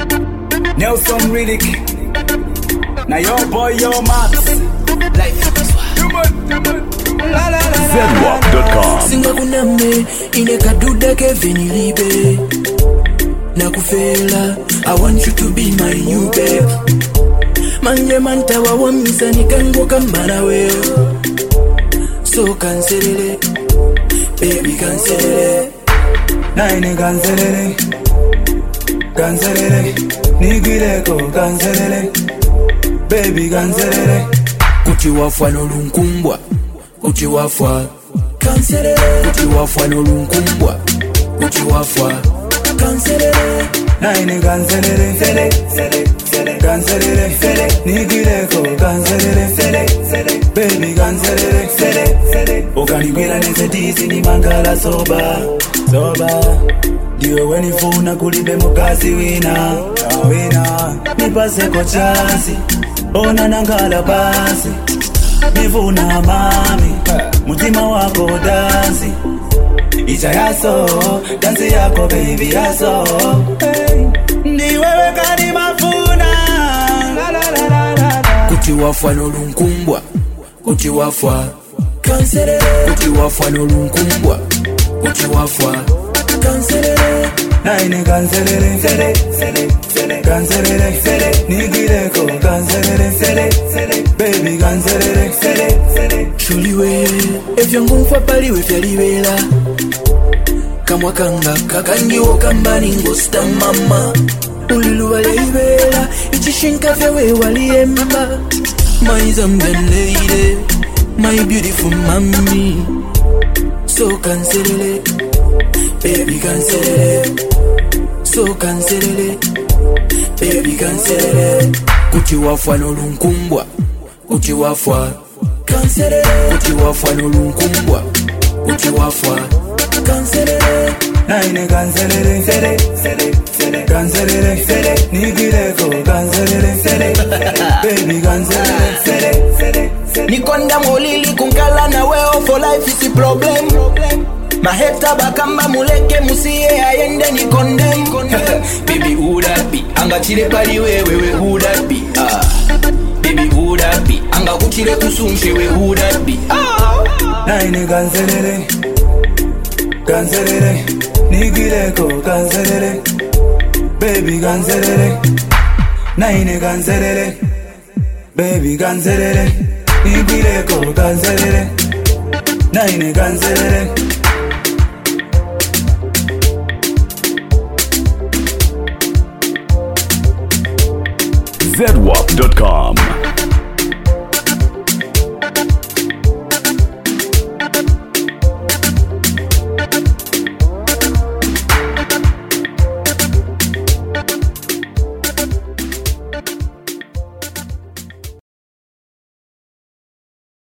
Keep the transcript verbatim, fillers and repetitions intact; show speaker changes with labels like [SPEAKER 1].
[SPEAKER 1] Nelson Riddick. Now your boy, your Max.
[SPEAKER 2] zed walk dot com.
[SPEAKER 3] Singa kuname ine kaduda Kevin Libe. Nakufela, I want you to be my new babe. Manje manta wa wamisa nikango kambana weo. So cancelele, baby cancelele.
[SPEAKER 1] Naine cancelele, cancelele. Nigireko cancelele, baby cancelele.
[SPEAKER 3] Kuti wafwa no lunkumbwa, kuti wafwa cancelele. Kuti wafwa no lunkumbwa, kuti wafwa cancelele.
[SPEAKER 1] Naine cancelele, sele, sele, sele, cancelele, sele. Nigireko cancelele, sele, sele, baby cancelele, sele, sele. Okanigwira nese tisi ni mangala soba, soba. Diwe wenifuna kulibe mukasi wina, wina. Nipase kwa chansi, ona nangala basi. Nifuna mami, mutima wako dansi. Icha yaso, dansi yako baby yaso. Hey. Niwewe kani mafuna. La la la la la.
[SPEAKER 3] Kuti wafwa no lunkumbwa, kuti wafwa cancelele. Kuti wafwa no lunkumbwa, kuti wafwa cancelele.
[SPEAKER 1] Naine cancelele, sele, sele, sele, cancelele, sele. Nigireko cancelele, sele, sele, baby cancelele, sele, sele.
[SPEAKER 3] Shuliwe, efyangu mfapaliwe fyaliwela. Kamwa kanga kakangiwo kambani ngosta mama. Ulilu waleibela, ichishinka fyawe waliemba. My Zambian lady, my beautiful mommy. So cancelele, baby cancelele. So cancelele, baby cancelele. Kuti wafwa no lunkumbwa, kuti wafwa cancelele. Kuti wafwa no lunkumbwa, kuti wafwa cancelele.
[SPEAKER 1] Naine cancelele, sele, sele, sele, cancelele, sele. Nigireko cancelele, sele, baby cancelele, sele, sele, sele.
[SPEAKER 3] Nikonda molili kunkala na weo for life is a problem. Maheta bakamba muleke musiye ayende ni condemn. Baby who that be? Anga chile pali wewe we who that be? Ah. Baby who that be? Anga kuchile kusunche we who that be? Ah.
[SPEAKER 1] Naine cancelele, cancelele. Nigireko cancelele, baby cancelele. Naine cancelele, baby cancelele. Nigireko cancelele, naine cancelele.
[SPEAKER 2] zed walk dot com.